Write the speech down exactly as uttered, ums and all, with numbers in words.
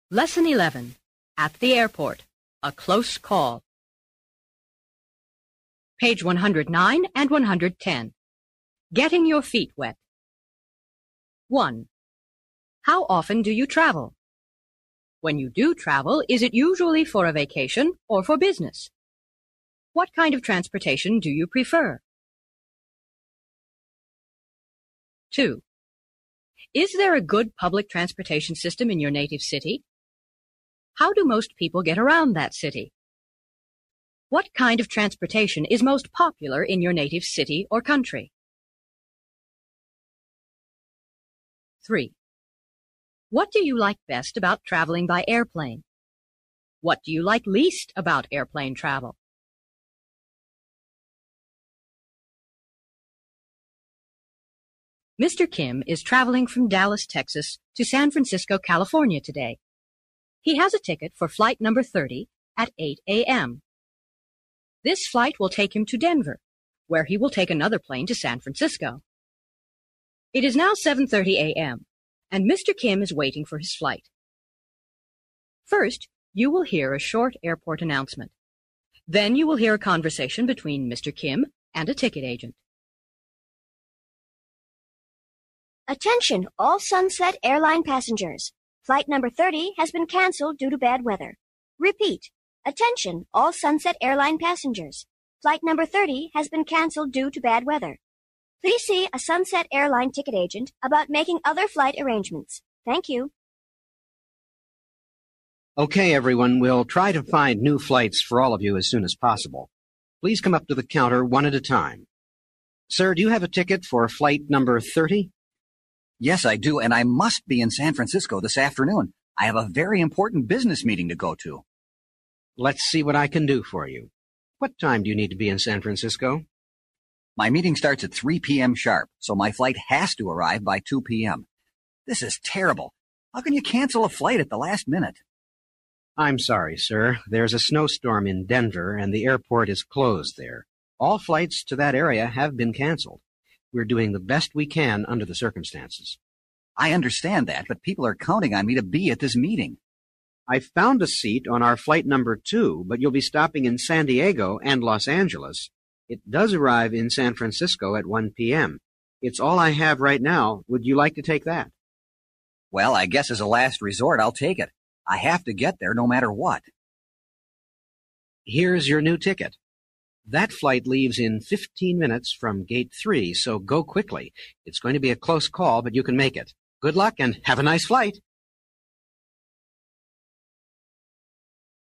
Lesson eleven. At the Airport. A Close Call. Page one hundred nine and one hundred ten. Getting your feet wet. one. How often do you travel? When you do travel, is it usually for a vacation or for business? What kind of transportation do you prefer? two. Is there a good public transportation system in your native city? How do most people get around that city? What kind of transportation is most popular in your native city or country? three. What do you like best about traveling by airplane? What do you like least about airplane travel? Mister Kim is traveling from Dallas, Texas to San Francisco, California today. He has a ticket for flight number thirty at eight a m This flight will take him to Denver, where he will take another plane to San Francisco. It is now seven thirty a m, and Mister Kim is waiting for his flight. First, you will hear a short airport announcement. Then you will hear a conversation between Mister Kim and a ticket agent. Attention, all Sunset Airline passengers. Flight number thirty has been canceled due to bad weather. Repeat. Attention, all Sunset Airline passengers. Flight number thirty has been canceled due to bad weather. Please see a Sunset Airline ticket agent about making other flight arrangements. Thank you. Okay, everyone, we'll try to find new flights for all of you as soon as possible. Please come up to the counter one at a time. Sir, do you have a ticket for flight number thirty? Yes, I do, and I must be in San Francisco this afternoon. I have a very important business meeting to go to. Let's see what I can do for you. What time do you need to be in San Francisco? My meeting starts at three p m sharp, so my flight has to arrive by two p m This is terrible. How can you cancel a flight at the last minute? I'm sorry, sir. There's a snowstorm in Denver, and the airport is closed there. All flights to that area have been canceled. We're doing the best we can under the circumstances. I understand that, but people are counting on me to be at this meeting. I found a seat on our flight number two, but you'll be stopping in San Diego and Los Angeles. It does arrive in San Francisco at one p m It's all I have right now. Would you like to take that? Well, I guess as a last resort, I'll take it. I have to get there no matter what. Here's your new ticket. That flight leaves in fifteen minutes from gate three, so go quickly. It's going to be a close call, but you can make it. Good luck and have a nice flight.